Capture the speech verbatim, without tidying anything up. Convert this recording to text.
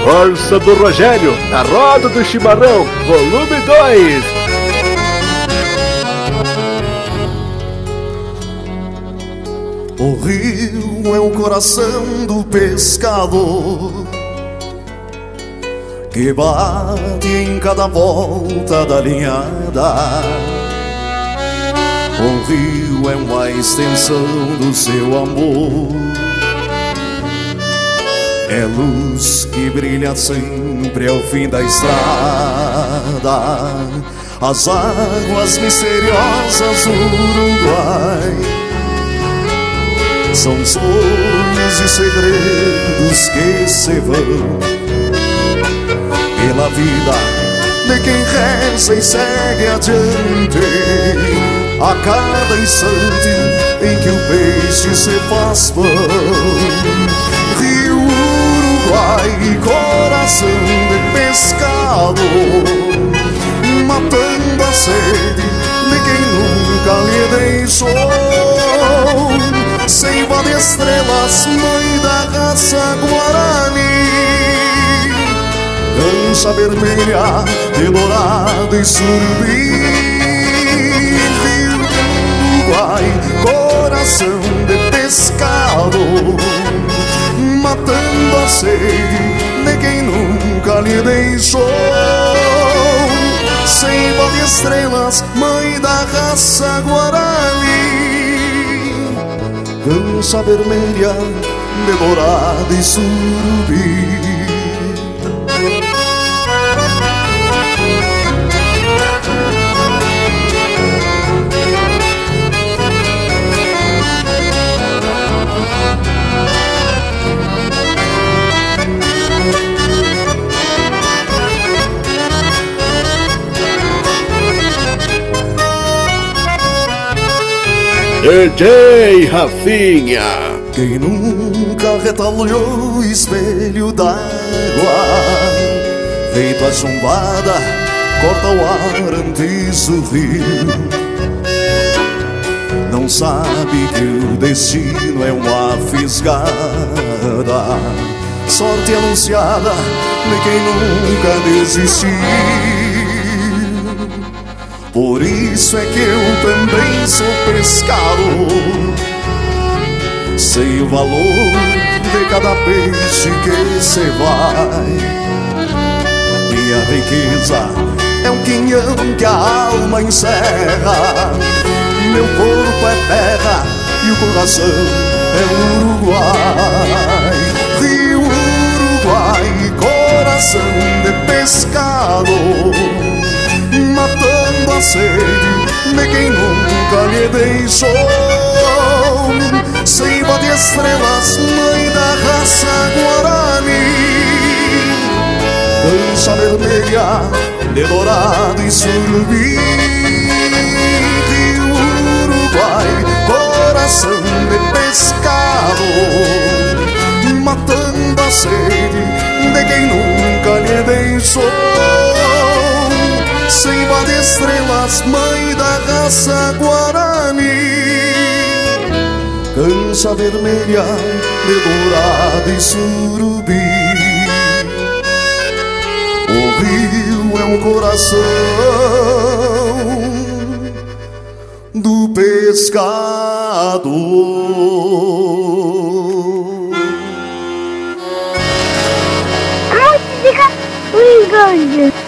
Força do Rogério, na roda do chimarrão, volume dois. O rio é o coração do pescador que bate em cada volta da linhada. O rio é uma extensão do seu amor, é luz que brilha sempre ao fim da estrada. As águas misteriosas do Uruguai são sonhos e segredos que se vão pela vida de quem reza e segue adiante. A cada instante em que o peixe se faz pão, Rio Uruguai, coração de pescador, matando a sede de quem nunca lhe deixou. Seiva de estrelas, mãe da raça Guarani, dança vermelha de dourado e surubim. Rio Uruguai, coração de pescador, matando a sede de quem nunca lhe deixou. Seiva de estrelas, mãe da raça Guarani, dança vermelha de dourado e surubim. D J Rafinha. Quem nunca retalhou o espelho d'água, feito a chumbada, corta o ar antes do rio, não sabe que o destino é uma fisgada, sorte anunciada de quem nunca desistiu. Por isso é que eu também sou pescador, sei o valor de cada peixe que se vai. Minha riqueza é um quinhão que a alma encerra, meu corpo é terra e o coração é Uruguai. Rio Uruguai, coração de pescador, matando a sede de quem nunca lhe deixou. Seiva de estrelas, mãe da raça Guarani, dança vermelha de dourado e surubim. Rio Uruguai, coração de pescador, matando a sede de quem nunca lhe deixou. Seiva de estrelas, mãe da raça Guarani, cancha vermelha de dourado e surubim. O rio é um coração do pescador. Música Uruguai.